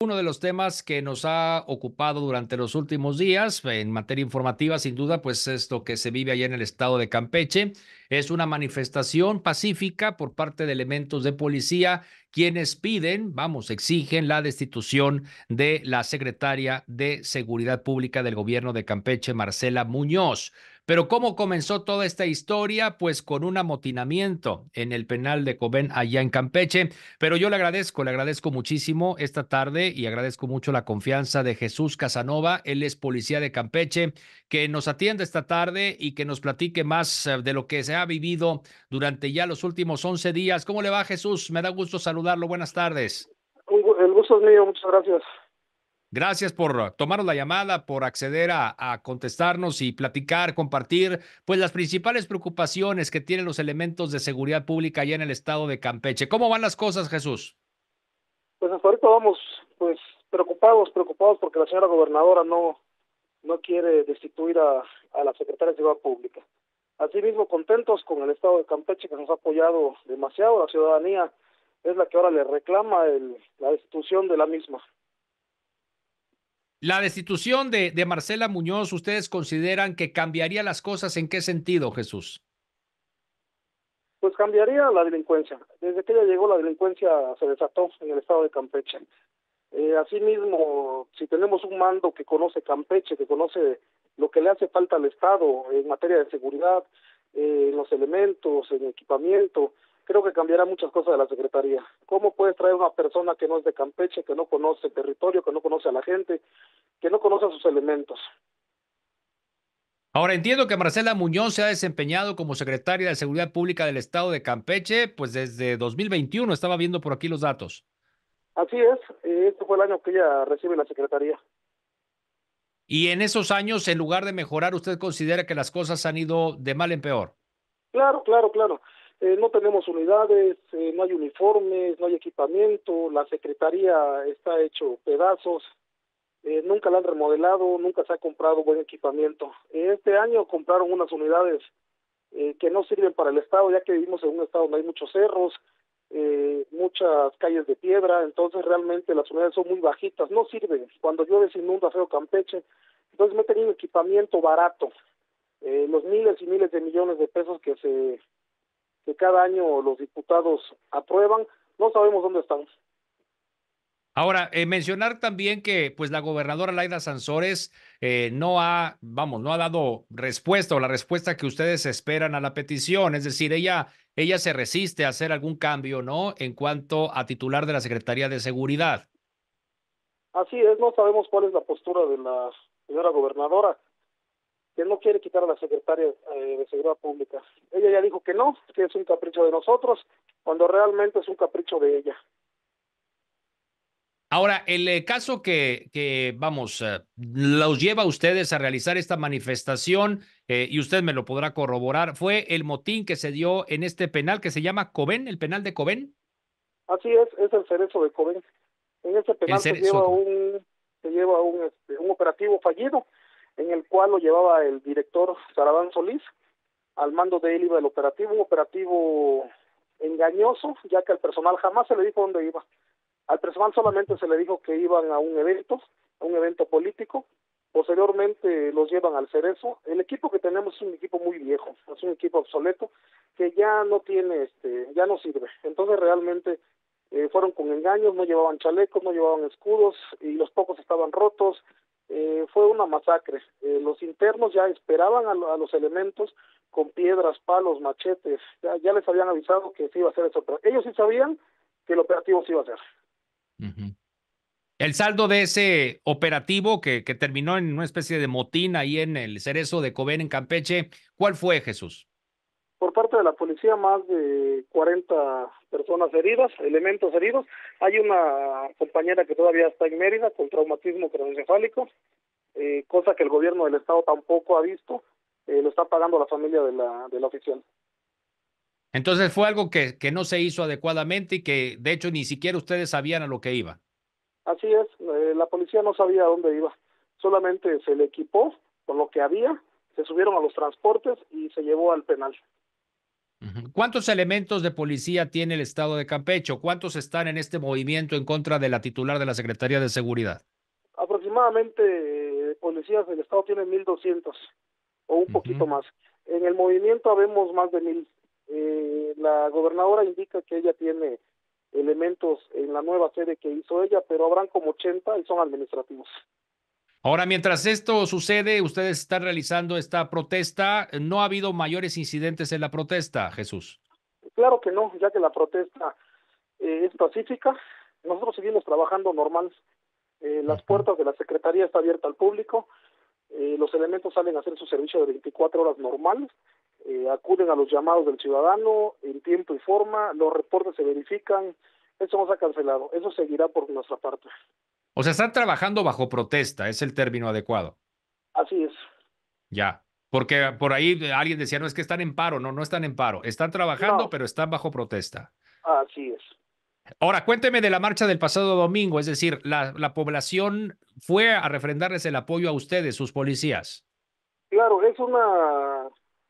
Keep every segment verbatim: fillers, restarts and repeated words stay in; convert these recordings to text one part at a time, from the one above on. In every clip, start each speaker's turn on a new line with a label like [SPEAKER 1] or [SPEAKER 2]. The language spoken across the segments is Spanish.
[SPEAKER 1] Uno de los temas que nos ha ocupado durante los últimos días en materia informativa, sin duda, pues es lo que se vive allá en el estado de Campeche. Es una manifestación pacífica por parte de elementos de policía, quienes piden, vamos, exigen la destitución de la secretaria de Seguridad Pública del gobierno de Campeche, Marcela Muñoz. Pero ¿cómo comenzó toda esta historia? Pues con un amotinamiento en el penal de Cobén, allá en Campeche. Pero yo le agradezco, le agradezco muchísimo esta tarde y agradezco mucho la confianza de Jesús Casanova. Él es policía de Campeche, que nos atiende esta tarde y que nos platique más eh, de lo que se ha vivido durante ya los últimos once días. ¿Cómo le va, Jesús? Me da gusto saludarlo. Buenas tardes.
[SPEAKER 2] El gusto es mío, muchas gracias.
[SPEAKER 1] Gracias por tomarnos la llamada, por acceder a, a contestarnos y platicar, compartir, pues las principales preocupaciones que tienen los elementos de seguridad pública allá en el estado de Campeche. ¿Cómo van las cosas, Jesús?
[SPEAKER 2] Pues hasta ahorita vamos, pues preocupados, preocupados porque la señora gobernadora no no quiere destituir a, a la secretaria de Seguridad Pública. Asimismo, contentos con el estado de Campeche, que nos ha apoyado demasiado. La ciudadanía es la que ahora le reclama el, la destitución de la misma.
[SPEAKER 1] La destitución de, de Marcela Muñoz, ¿ustedes consideran que cambiaría las cosas? ¿En qué sentido, Jesús?
[SPEAKER 2] Pues cambiaría la delincuencia. Desde que ella llegó, la delincuencia se desató en el estado de Campeche. Eh, asimismo, si tenemos un mando que conoce Campeche, que conoce lo que le hace falta al Estado en materia de seguridad, eh, en los elementos, en equipamiento, creo que cambiará muchas cosas de la Secretaría. ¿Cómo puedes traer una persona que no es de Campeche, que no conoce el territorio, que no conoce a la gente, que no conoce a sus elementos?
[SPEAKER 1] Ahora entiendo que Marcela Muñoz se ha desempeñado como secretaria de Seguridad Pública del estado de Campeche, pues desde dos mil veintiuno, estaba viendo por aquí los datos.
[SPEAKER 2] Así es, eh, este fue el año que ella recibe la Secretaría.
[SPEAKER 1] Y en esos años, en lugar de mejorar, ¿usted considera que las cosas han ido de mal en peor?
[SPEAKER 2] Claro, claro, claro. Eh, no tenemos unidades, eh, no hay uniformes, no hay equipamiento, la Secretaría está hecho pedazos, eh, nunca la han remodelado, nunca se ha comprado buen equipamiento. Eh, este año compraron unas unidades eh, que no sirven para el Estado, ya que vivimos en un Estado donde hay muchos cerros, eh, muchas calles de piedra, entonces realmente las unidades son muy bajitas, no sirven. Cuando llueve se inunda feo Campeche, entonces me he tenido equipamiento barato. Eh, los miles y miles de millones de pesos que se que cada año los diputados aprueban, no sabemos dónde están.
[SPEAKER 1] Ahora, eh, mencionar también que pues la gobernadora Laida Sansores eh, no ha, vamos, no ha dado respuesta o la respuesta que ustedes esperan a la petición. Es decir, ella, ella se resiste a hacer algún cambio, ¿no? En cuanto a titular de la Secretaría de Seguridad.
[SPEAKER 2] Así es, no sabemos cuál es la postura de la señora gobernadora, que no quiere quitar a la secretaria eh, de Seguridad Pública. Ella ya dijo que no, que es un capricho de nosotros, cuando realmente es un capricho de ella.
[SPEAKER 1] Ahora, el eh, caso que, que vamos, eh, los lleva a ustedes a realizar esta manifestación, eh, y usted me lo podrá corroborar, fue el motín que se dio en este penal que se llama Cobén, el penal de Cobén.
[SPEAKER 2] Así es, es el cerezo de Coben. En ese
[SPEAKER 1] El
[SPEAKER 2] penal se
[SPEAKER 1] cerezo de
[SPEAKER 2] lleva
[SPEAKER 1] Cobén.
[SPEAKER 2] un se lleva un, este, un operativo fallido, en el cual lo llevaba el director Saradán Solís. Al mando de él iba el operativo, un operativo engañoso, ya que al personal jamás se le dijo dónde iba. Al personal solamente se le dijo que iban a un evento, a un evento político. Posteriormente los llevan al Cerezo. El equipo que tenemos es un equipo muy viejo, es un equipo obsoleto que ya no tiene, este, ya no sirve. Entonces realmente eh, fueron con engaños, no llevaban chalecos, no llevaban escudos y los pocos estaban rotos. Eh, fue una masacre. Eh, los internos ya esperaban a, a los elementos con piedras, palos, machetes. Ya, ya les habían avisado que se iba a hacer eso, pero ellos sí sabían que el operativo se iba a hacer.
[SPEAKER 1] Ujú. El saldo de ese operativo que, que terminó en una especie de motín ahí en el Cerezo de Cobén en Campeche, ¿cuál fue, Jesús?
[SPEAKER 2] Por parte de la policía, más de cuarenta personas heridas, elementos heridos. Hay una compañera que todavía está en Mérida con traumatismo craneoencefálico, eh, cosa que el gobierno del estado tampoco ha visto, eh, lo está pagando la familia de la, de la oficial.
[SPEAKER 1] Entonces fue algo que, que no se hizo adecuadamente y que de hecho ni siquiera ustedes sabían a lo que iba.
[SPEAKER 2] Así es, eh, la policía no sabía a dónde iba, solamente se le equipó con lo que había, se subieron a los transportes y se llevó al penal.
[SPEAKER 1] Ujú. ¿Cuántos elementos de policía tiene el estado de Campeche? ¿Cuántos están en este movimiento en contra de la titular de la Secretaría de Seguridad?
[SPEAKER 2] Aproximadamente eh, policías del estado tienen mil doscientos o un
[SPEAKER 1] Ujú.
[SPEAKER 2] poquito más. En el movimiento habemos más de mil. Eh, la gobernadora indica que ella tiene elementos en la nueva sede que hizo ella, pero habrán como ochenta y son administrativos.
[SPEAKER 1] Ahora, mientras esto sucede, ustedes están realizando esta protesta. No ha habido mayores incidentes en la protesta, Jesús.
[SPEAKER 2] Claro que no, ya que la protesta eh, es pacífica, nosotros seguimos trabajando normal. Eh, las
[SPEAKER 1] Ujú.
[SPEAKER 2] puertas de la Secretaría están abiertas al público, eh, los elementos salen a hacer su servicio de veinticuatro horas normal, eh, acuden a los llamados del ciudadano en tiempo y forma, los reportes se verifican, eso no se ha cancelado, eso seguirá por nuestra parte.
[SPEAKER 1] O sea, están trabajando bajo protesta, es el término adecuado.
[SPEAKER 2] Así es.
[SPEAKER 1] Ya. Porque por ahí alguien decía, no, es que están en paro. No, no están en paro. Están trabajando,
[SPEAKER 2] No,
[SPEAKER 1] pero están bajo protesta.
[SPEAKER 2] así es.
[SPEAKER 1] Ahora, cuénteme de la marcha del pasado domingo, es decir, la, la población fue a refrendarles el apoyo a ustedes, sus policías.
[SPEAKER 2] Claro, es una...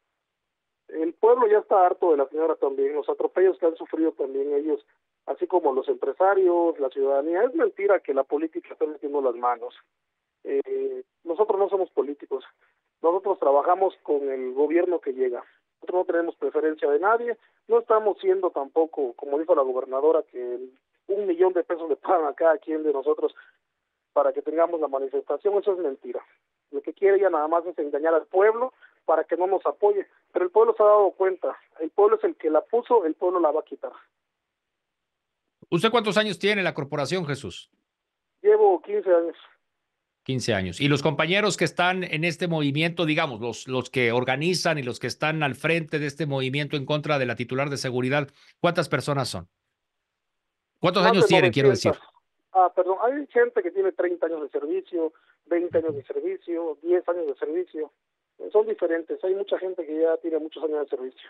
[SPEAKER 2] El pueblo ya está harto de la señora también, los atropellos que han sufrido también ellos, así como los empresarios, la ciudadanía. Es mentira que la política está metiendo las manos. Eh, nosotros no somos políticos, nosotros trabajamos con el gobierno que llega. Nosotros no tenemos preferencia de nadie, no estamos siendo tampoco, como dijo la gobernadora, que un millón de pesos le pagan a cada quien de nosotros para que tengamos la manifestación. Eso es mentira. Lo que quiere ella nada más es engañar al pueblo para que no nos apoye, pero el pueblo se ha dado cuenta, el pueblo es el que la puso, el pueblo la va a quitar.
[SPEAKER 1] ¿Usted cuántos años tiene en la corporación, Jesús?
[SPEAKER 2] Llevo quince años.
[SPEAKER 1] Quince años. Y los compañeros que están en este movimiento, digamos, los, los que organizan y los que están al frente de este movimiento en contra de la titular de seguridad, ¿cuántas personas son? ¿Cuántos
[SPEAKER 2] Más
[SPEAKER 1] años
[SPEAKER 2] de
[SPEAKER 1] tienen, quiero
[SPEAKER 2] novecientos.
[SPEAKER 1] decir?
[SPEAKER 2] Ah, perdón, hay gente que tiene treinta años de servicio, veinte años
[SPEAKER 1] Ujú.
[SPEAKER 2] de servicio, diez años de servicio. Son diferentes, hay mucha gente que ya tiene muchos años de servicio.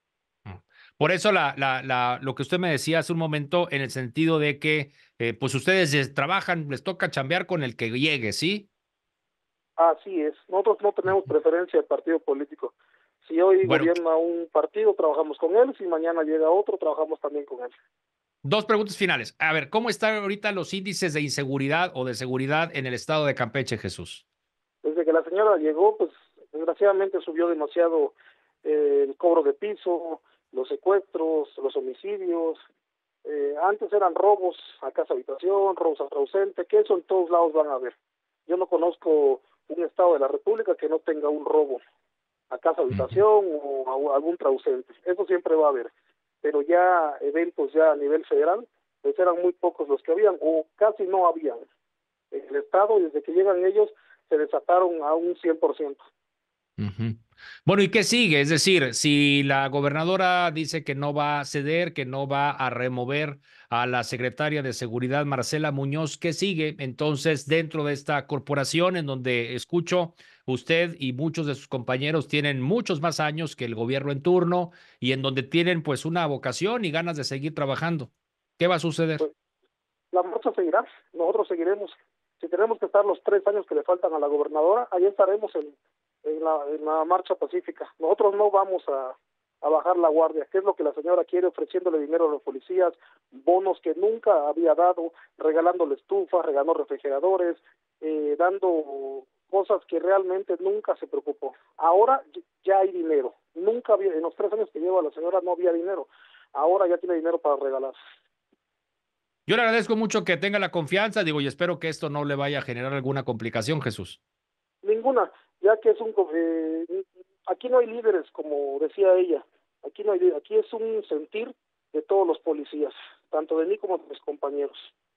[SPEAKER 1] Por eso la, la, la, lo que usted me decía hace un momento, en el sentido de que eh, pues ustedes eh, trabajan, les toca chambear con el que llegue, ¿sí?
[SPEAKER 2] Así es, nosotros no tenemos preferencia de partido político. Si hoy
[SPEAKER 1] Bueno,
[SPEAKER 2] gobierna un partido, trabajamos con él, si mañana llega otro, trabajamos también con él.
[SPEAKER 1] dos preguntas finales. A ver, ¿cómo están ahorita los índices de inseguridad o de seguridad en el estado de Campeche, Jesús?
[SPEAKER 2] Desde que la señora llegó, pues desgraciadamente subió demasiado eh, el cobro de piso, los secuestros, los homicidios. Eh, antes eran robos a casa habitación, robos a ausente, que eso en todos lados van a haber. Yo no conozco un estado de la República que no tenga un robo a casa
[SPEAKER 1] Ujú.
[SPEAKER 2] habitación o a algún trausente. Eso siempre va a haber. Pero ya eventos ya a nivel federal, pues eran muy pocos los que habían, o casi no habían. En el estado, desde que llegan ellos, se desataron a un cien por ciento.
[SPEAKER 1] Ujú. Bueno, ¿y qué sigue? Es decir, si la gobernadora dice que no va a ceder, que no va a remover a la secretaria de Seguridad, Marcela Muñoz, ¿qué sigue? Entonces, dentro de esta corporación en donde escucho, usted y muchos de sus compañeros tienen muchos más años que el gobierno en turno y en donde tienen pues una vocación y ganas de seguir trabajando. ¿Qué va a suceder?
[SPEAKER 2] Pues la marcha seguirá, nosotros seguiremos. Si tenemos que estar los tres años que le faltan a la gobernadora, ahí estaremos en, en, la, en la marcha pacífica. Nosotros no vamos a, a bajar la guardia, que es lo que la señora quiere, ofreciéndole dinero a los policías, bonos que nunca había dado, regalándole estufas, regalando refrigeradores, eh, dando cosas que realmente nunca se preocupó. Ahora ya hay dinero, nunca había, en los tres años que lleva la señora no había dinero, ahora ya tiene dinero para regalar.
[SPEAKER 1] Yo le agradezco mucho que tenga la confianza, digo, y espero que esto no le vaya a generar alguna complicación, Jesús.
[SPEAKER 2] Ninguna, ya que es un eh, aquí no hay líderes, como decía ella, aquí no hay, aquí es un sentir de todos los policías, tanto de mí como de mis compañeros.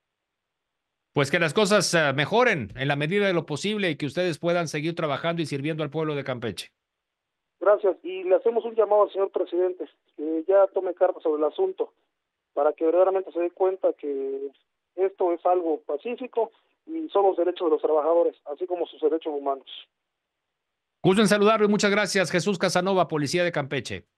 [SPEAKER 1] Pues que las cosas uh, mejoren en la medida de lo posible y que ustedes puedan seguir trabajando y sirviendo al pueblo de Campeche.
[SPEAKER 2] Gracias, y le hacemos un llamado al señor presidente, que ya tome cartas sobre el asunto, para que verdaderamente se dé cuenta que esto es algo pacífico y son los derechos de los trabajadores, así como sus derechos humanos.
[SPEAKER 1] Gusto en saludarlo y muchas gracias, Jesús Casanova, Policía de Campeche.